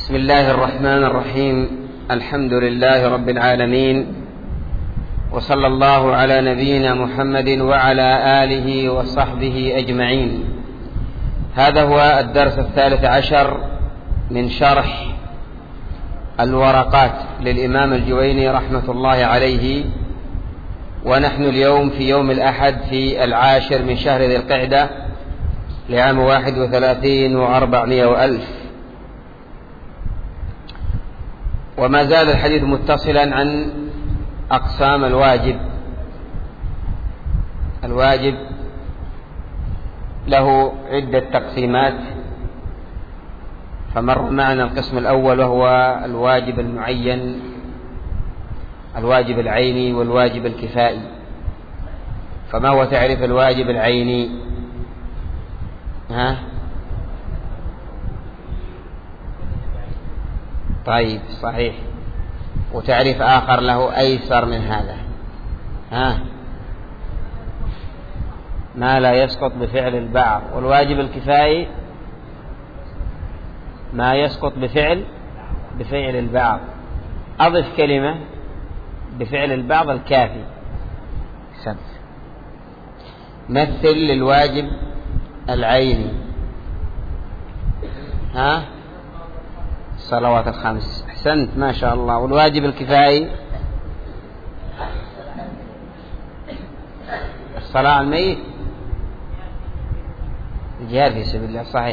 بسم الله الرحمن الرحيم. الحمد لله رب العالمين، وصلى الله على نبينا محمد وعلى آله وصحبه أجمعين. هذا هو الدرس 13 من شرح الورقات للإمام الجويني رحمة الله عليه، ونحن اليوم في يوم الأحد في 10 من شهر ذي القعدة لعام 31 و400 وألف. وما زال الحديث متصلا عن أقسام الواجب. الواجب له عدة تقسيمات، فمر معنا القسم الأول وهو الواجب المعين، الواجب العيني والواجب الكفائي. فما هو تعريف الواجب العيني؟ طيب، صحيح. وتعريف آخر له أيسر من هذا، ما لا يسقط بفعل البعض. والواجب الكفائي ما يسقط بفعل البعض. أضف كلمة بفعل البعض الكافي. مثل للواجب العيني. الصلوات الخمس. أحسنت، ما شاء الله. والواجب الكفائي الصلاة على الميت، الجهاد في سبيل الله. صحيح.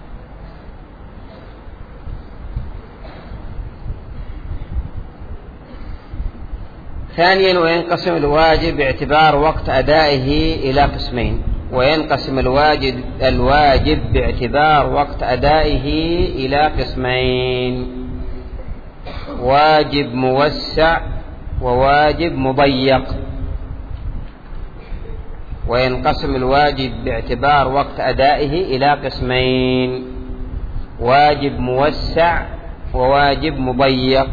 ثانيا، وينقسم الواجب باعتبار وقت أدائه إلى قسمين. وينقسم الواجب باعتبار وقت أدائه إلى قسمين: واجب موسع وواجب مضيق. وينقسم الواجب باعتبار وقت أدائه إلى قسمين: واجب موسع وواجب مضيق.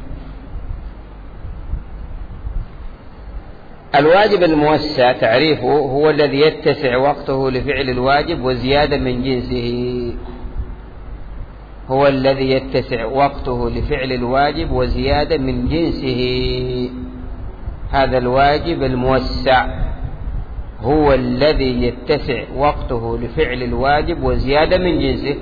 الواجب الموسع تعريفه: هو الذي يتسع وقته لفعل الواجب وزيادة من جنسه. هو الذي يتسع وقته لفعل الواجب وزيادة من جنسه. هذا الواجب الموسع هو الذي يتسع وقته لفعل الواجب وزيادة من جنسه.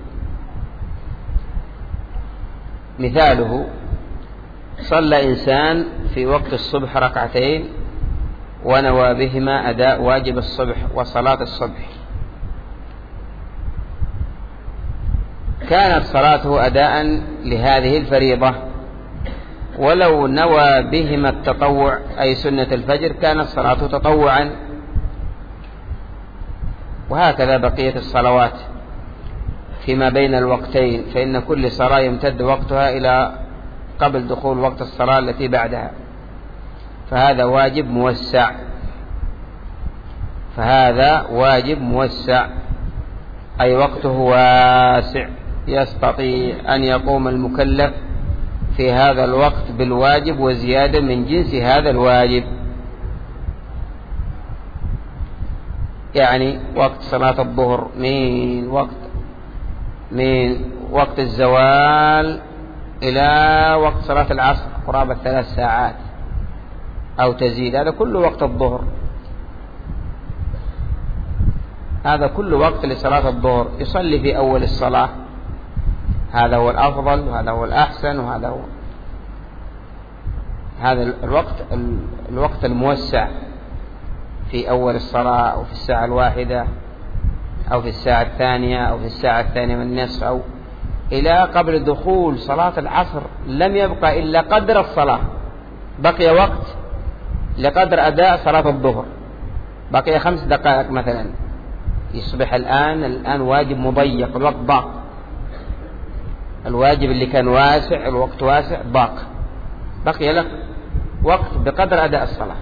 مثاله: صلى إنسان في وقت الصبح ركعتين ونوى بهما أداء واجب الصبح وصلاة الصبح. كانت صلاته أداء لهذه الفريضة، ولو نوى بهما التطوع أي سنة الفجر كانت صلاته تطوعا. وهكذا بقية الصلوات فيما بين الوقتين، فإن كل صلاة يمتد وقتها إلى قبل دخول وقت الصلاة التي بعدها. فهذا واجب موسع، أي وقته واسع، يستطيع أن يقوم المكلف في هذا الوقت بالواجب وزيادة من جنس هذا الواجب. يعني وقت صلاة الظهر من وقت الزوال إلى وقت صلاة العصر قرابة 3 ساعات أو تزيد. هذا كل وقت الظهر، هذا كل وقت لصلاة الظهر. يصلي في أول الصلاة، هذا هو الأفضل وهذا هو الأحسن، وهذا هو هذا الوقت الموسع في أول الصلاة، أو في الساعة 1 أو في الساعة 2 أو في الساعة 2:30 أو إلى قبل دخول صلاة العصر. لم يبقى إلا قدر الصلاة، بقي وقت لقدر أداء صلاة الظهر، بقي 5 دقائق مثلا. يصبح الآن واجب مضيق، الوقت ضاق. الواجب اللي كان واسع، الوقت واسع، ضاق، بقي لك وقت بقدر أداء الصلاة.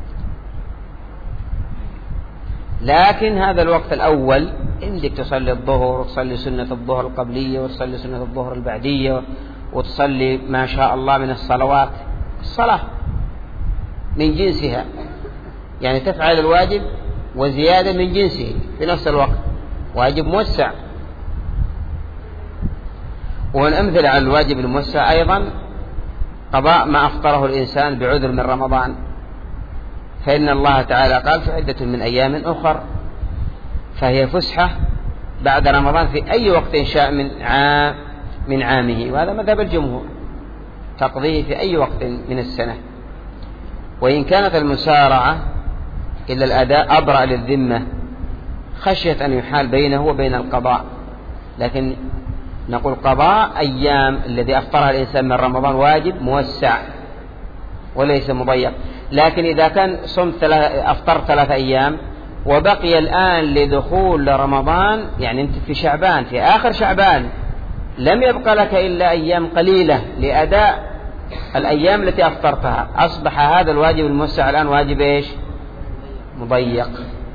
لكن هذا الوقت الأول عندك تصلي الظهر، وتصلي سنة الظهر القبلية، وتصلي سنة الظهر البعدية، وتصلي ما شاء الله من الصلوات. الصلاة من جنسها، يعني تفعل الواجب وزيادة من جنسه في نفس الوقت، واجب موسع. والأمثلة على الواجب الموسع أيضا قضاء ما أفطره الإنسان بعذر من رمضان، فإن الله تعالى قال فعدة من أيام أخر، فهي فسحة بعد رمضان في أي وقت شاء من عامه، وهذا مذهب الجمهور، تقضيه في أي وقت من السنة. وإن كانت المسارعة إلى الأداء أبرأ للذمة خشية أن يحال بينه وبين القضاء، لكن نقول قضاء أيام الذي أفطرها الإنسان من رمضان واجب موسع وليس مضيق. لكن إذا كان أفطر 3 أيام وبقي الآن لدخول رمضان، يعني أنت في شعبان، في آخر شعبان، لم يبقى لك إلا أيام قليلة لأداء الأيام التي أفطرتها، أصبح هذا الواجب الموسع الآن واجب إيش؟ مضيق.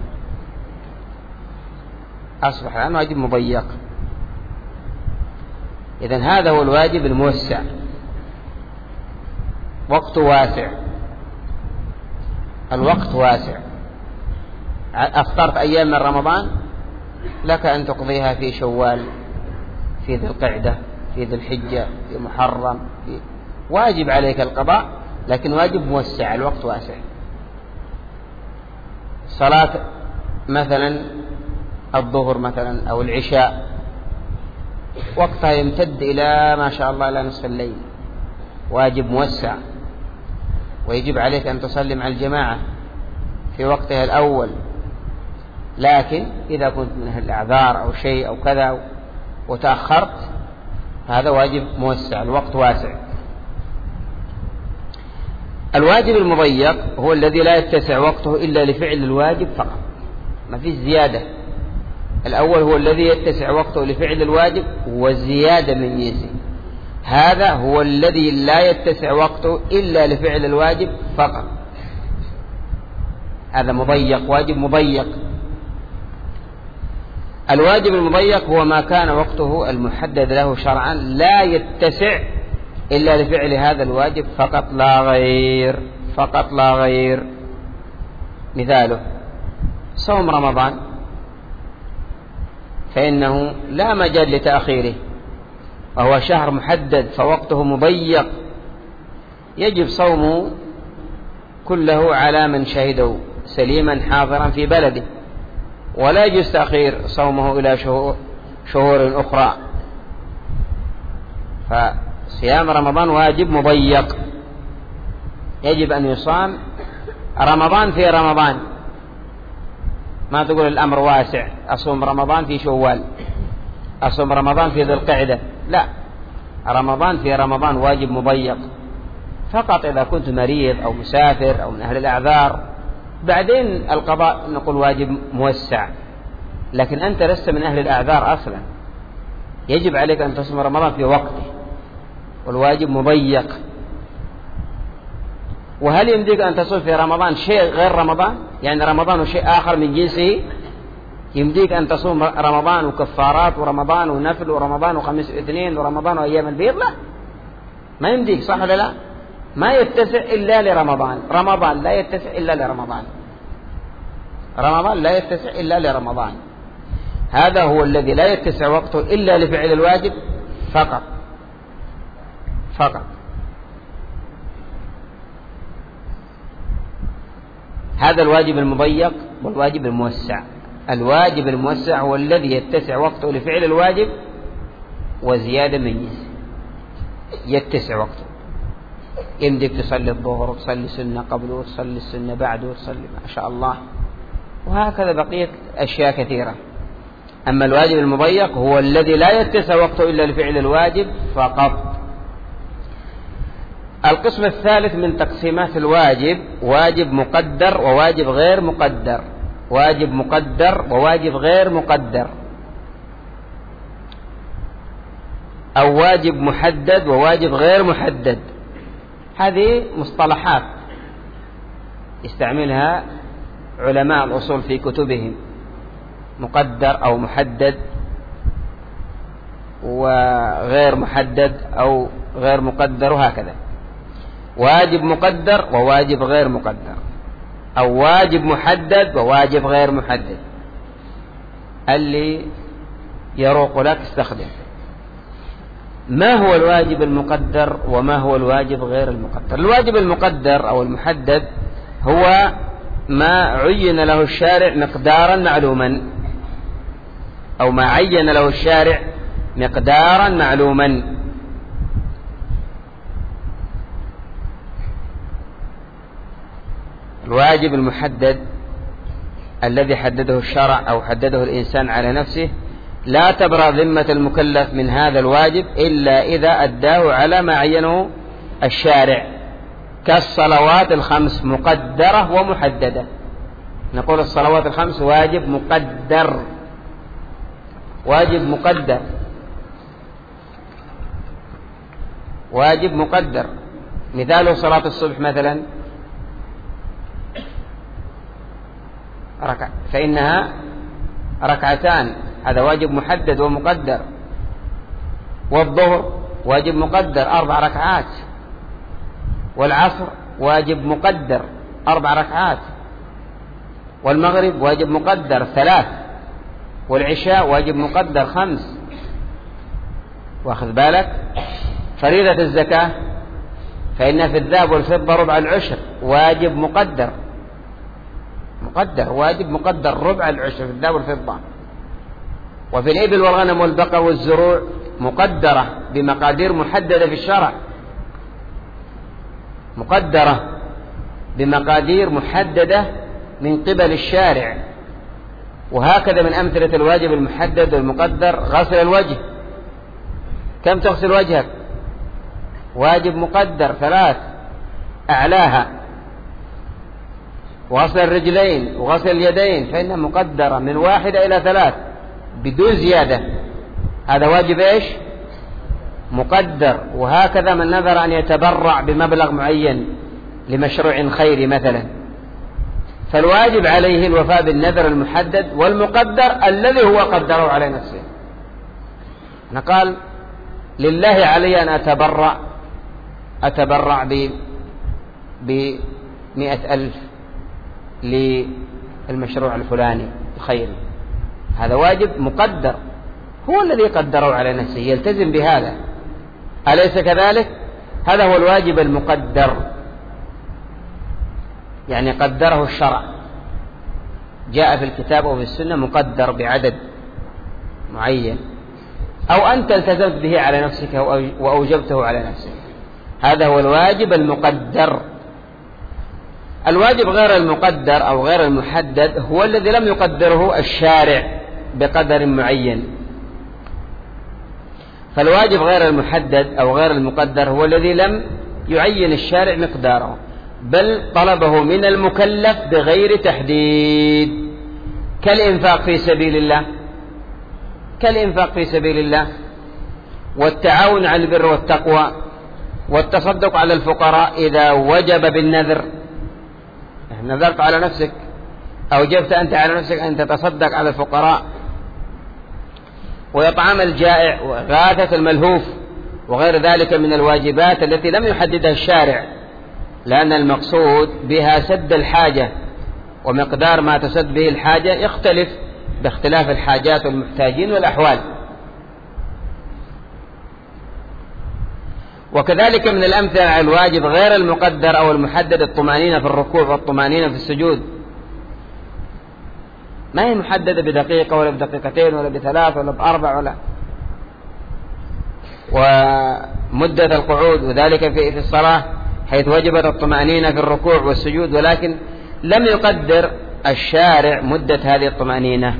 أصبح الآن واجب مضيق. إذن هذا هو الواجب الموسع، وقت واسع، الوقت واسع. أفطرت أيام من رمضان لك أن تقضيها في شوال، في ذي القعدة، في ذي الحجة، في محرم، واجب عليك القضاء، لكن واجب موسع، الوقت واسع. صلاة مثلا الظهر مثلا أو العشاء وقتها يمتد إلى ما شاء الله إلى نصف الليل، واجب موسع، ويجب عليك أن تصلي مع الجماعة في وقتها الأول. لكن إذا كنت من أهل الأعذار أو شيء أو كذا وتأخرت، هذا واجب موسع، الوقت واسع. الواجب المضيق هو الذي لا يتسع وقته إلا لفعل الواجب فقط، ما فيش زيادة. الأول هو الذي يتسع وقته لفعل الواجب وزيادة من جنسه، هذا هو الذي لا يتسع وقته إلا لفعل الواجب فقط، هذا مضيق، واجب مضيق. الواجب المضيق هو ما كان وقته المحدد له شرعا لا يتسع إلا لفعل هذا الواجب فقط لا غير، فقط لا غير. مثاله صوم رمضان، فإنه لا مجال لتأخيره، وهو شهر محدد فوقته مضيق، يجب صومه كله على من شهده سليما حاضرا في بلده، ولا يجوز تأخير صومه إلى شهور أخرى. فصيام رمضان واجب مضيق، يجب أن يصام رمضان في رمضان، ما تقول الأمر واسع، أصوم رمضان في شوال، أصوم رمضان في ذي القعدة، لا، رمضان في رمضان واجب مضيق فقط إذا كنت مريض أو مسافر أو من أهل الأعذار، بعدين القضاء نقول واجب موسع. لكن أنت لست من أهل الأعذار أصلا، يجب عليك أن تصوم رمضان في وقته، والواجب مضيق. وهل يمديك أن تصوم في رمضان شيء غير رمضان؟ يعني رمضان وشيء آخر من جنسه؟ يمديك أن تصوم رمضان وكفارات ورمضان ونفل ورمضان وخميس واثنين ورمضان وأيام البيض؟ لا، ما يمديك، صح ولا لا؟ ما يتسع إلا لرمضان، رمضان لا يتسع إلا لرمضان، رمضان لا يتسع إلا لرمضان. هذا هو الذي لا يتسع وقته إلا لفعل الواجب فقط، فقط. هذا الواجب المضيق والواجب الموسع. الواجب الموسع هو الذي يتسع وقته لفعل الواجب وزيادة من جنسه، يتسع وقته، يمدك تصلي الظهر وتصلي سنة قبله وتصلي السنة بعده وتصلي ما شاء الله، وهكذا بقية أشياء كثيرة. أما الواجب المضيق هو الذي لا يتسع وقته إلا لفعل الواجب فقط. القسم الثالث من تقسيمات الواجب واجب مقدر وواجب غير مقدر، واجب مقدر وواجب غير مقدر، أو واجب محدد وواجب غير محدد. هذه مصطلحات يستعملها علماء الأصول في كتبهم، مقدر أو محدد وغير محدد أو غير مقدر، وهكذا. واجب مقدر وواجب غير مقدر، أو واجب محدد وواجب غير محدد، اللي يروق لك استخدم. ما هو الواجب المقدر وما هو الواجب غير المقدر؟ الواجب المقدر أو المحدد هو ما عين له الشارع مقدارا معلوما، أو ما عين له الشارع مقدارا معلوما. الواجب المحدد الذي حدده الشرع أو حدده الإنسان على نفسه لا تبرأ ذمة المكلف من هذا الواجب إلا إذا أداه على ما عينه الشارع، كالصلوات الخمس مقدرة ومحددة. نقول الصلوات الخمس واجب مقدر، واجب مقدر، واجب مقدر. مثاله صلاة الصبح مثلا فإنها ركعتان، هذا واجب محدد ومقدر. والظهر واجب مقدر 4 ركعات، والعصر واجب مقدر 4 ركعات، والمغرب واجب مقدر 3، والعشاء واجب مقدر 5. واخذ بالك؟ فريضة الزكاة فإن في الذهب والفضة ربع العشر واجب مقدر، مقدر واجب مقدر ربع العشر في الذهب والفضة. وفي الإبل والغنم والبقر والزروع مقدرة بمقادير محددة في الشرع، مقدرة بمقادير محددة من قبل الشارع. وهكذا من أمثلة الواجب المحدد والمقدر غسل الوجه. كم تغسل وجهك؟ واجب مقدر 3 أعلاها. وغسل الرجلين وغسل اليدين فإنها مقدرة من 1 إلى 3 بدون زيادة، هذا واجب إيش؟ مقدر. وهكذا من نذر أن يتبرع بمبلغ معين لمشروع خيري مثلا، فالواجب عليه الوفاء بالنذر المحدد والمقدر الذي هو قدره على نفسه. قال لله علي أن أتبرع ب100,000 للمشروع الفلاني الخيري، هذا واجب مقدر، هو الذي قدره على نفسه، يلتزم بهذا، أليس كذلك؟ هذا هو الواجب المقدر، يعني قدره الشرع، جاء في الكتاب أو في السنة مقدر بعدد معين، أو أنت التزمت به على نفسك وأوجبته على نفسك، هذا هو الواجب المقدر. الواجب غير المقدر أو غير المحدد هو الذي لم يقدره الشارع بقدر معين. فالواجب غير المحدد أو غير المقدر هو الذي لم يعين الشارع مقداره، بل طلبه من المكلف بغير تحديد، كالإنفاق في سبيل الله، كالإنفاق في سبيل الله، والتعاون على البر والتقوى، والتصدق على الفقراء إذا وجب بالنذر، نذرت على نفسك، أوجبت أنت على نفسك أن تتصدق على الفقراء، وإطعام الجائع، وإغاثة الملهوف، وغير ذلك من الواجبات التي لم يحددها الشارع، لأن المقصود بها سد الحاجة، ومقدار ما تسد به الحاجة يختلف باختلاف الحاجات والمحتاجين والأحوال. وكذلك من الأمثلة على الواجب غير المقدر أو المحدد الطمأنينة في الركوع والطمأنينة في السجود، ما هي محددة بدقيقة ولا بدقيقتين ولا ب3 ولا ب4 ولا. ومدة القعود، وذلك في الصلاة حيث وجبت الطمأنينة في الركوع والسجود، ولكن لم يقدر الشارع مدة هذه الطمأنينة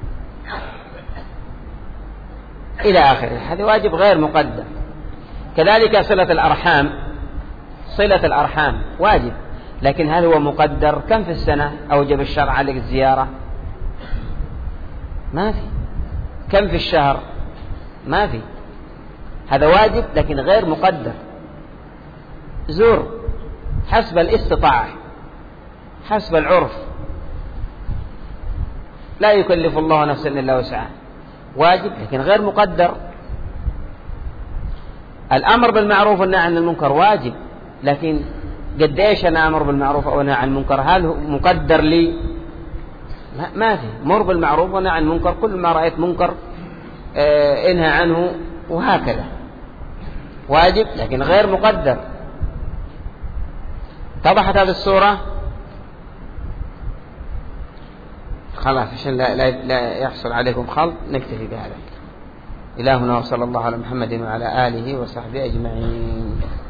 إلى آخره، هذا واجب غير مقدر. كذلك صلة الأرحام، صلة الأرحام واجب، لكن هل هو مقدر؟ كم في السنة أوجب الشرع عليك الزيارة؟ ما في. كم في الشهر؟ ما في. هذا واجب لكن غير مقدر. زور حسب الاستطاعة، حسب العرف، لا يكلف الله نفسا إلا وسعها، واجب لكن غير مقدر. الأمر بالمعروف والنهي عن المنكر واجب، لكن قد ايش أنا أمر بالمعروف أو نهي عن المنكر؟ هل هو مقدر لي؟ ما في. مر بالمعروف ونهي عن المنكر، كل ما رأيت منكر انهى عنه، وهكذا. واجب لكن غير مقدر. اتضحت هذه الصورة؟ خلاص عشان لا يحصل عليكم خلط نكتفي بهذا. إلهنا وصلى الله على محمد وعلى آله وصحبه أجمعين.